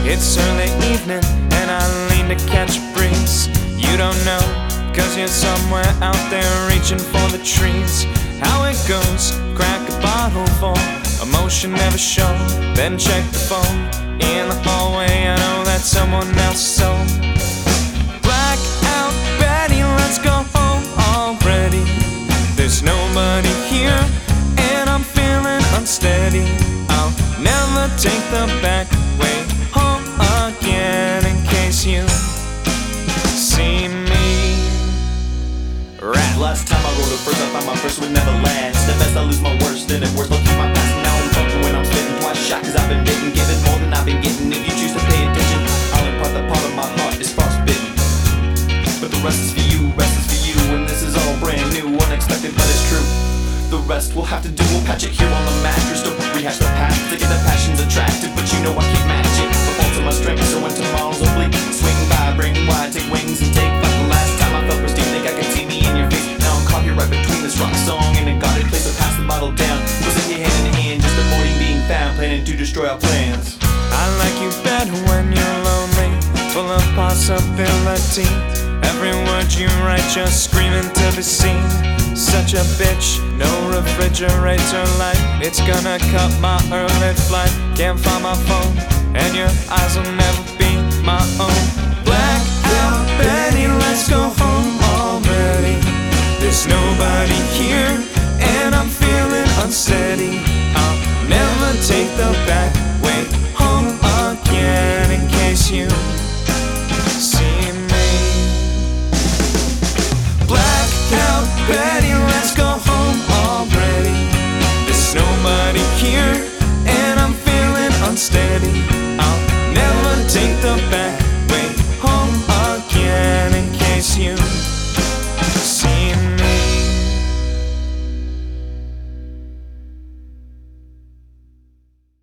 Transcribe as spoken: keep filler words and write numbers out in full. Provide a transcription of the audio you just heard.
It's early evening and I lean to catch a breeze. You don't know, cause you're somewhere out there reaching for the trees. How it goes, crack a bottle full, emotion never shown. Then check the phone, in the hallway I know that someone else is home. Black out Betty, let's go home already. There's nobody here and I'm feeling unsteady. I'll never take the back way home again in case you see me. Rap. Last time I wrote a verse, I found my first would never last. At best I lose my worst, then at worst I'll keep my past. And now I'm bumping when I'm spitting twice shot, cause I've been bitten, given more than I've been getting. If you choose to pay attention, I'll impart that part of my heart is frostbitten. But the rest is for you, rest is for you. And this is all brand new, unexpected but it's true. The rest we'll have to do, we'll patch it here on the mattress. Don't rehash the past, to get the passion's attractive. But you know I keep matching, the faults of my strength. So when tomorrow's oblique, swing by, bring wide, take wings and take flight. The last time I felt pristine, think I could see me in your face. Now I'm caught here right between this rock song and a guarded place. So pass the bottle down, we'll sit here hand in hand, just avoiding being found, planning to destroy our plans. I like you better when you're lonely, full of possibility. Every word you write just screaming to be seen. Such a bitch, no refrigerator light. It's gonna cut my early flight. Can't find my phone, and your eyes will never be my own. Black out Betty, let's go home already. There's nobody here, and I'm feeling unsteady. I'll never take the back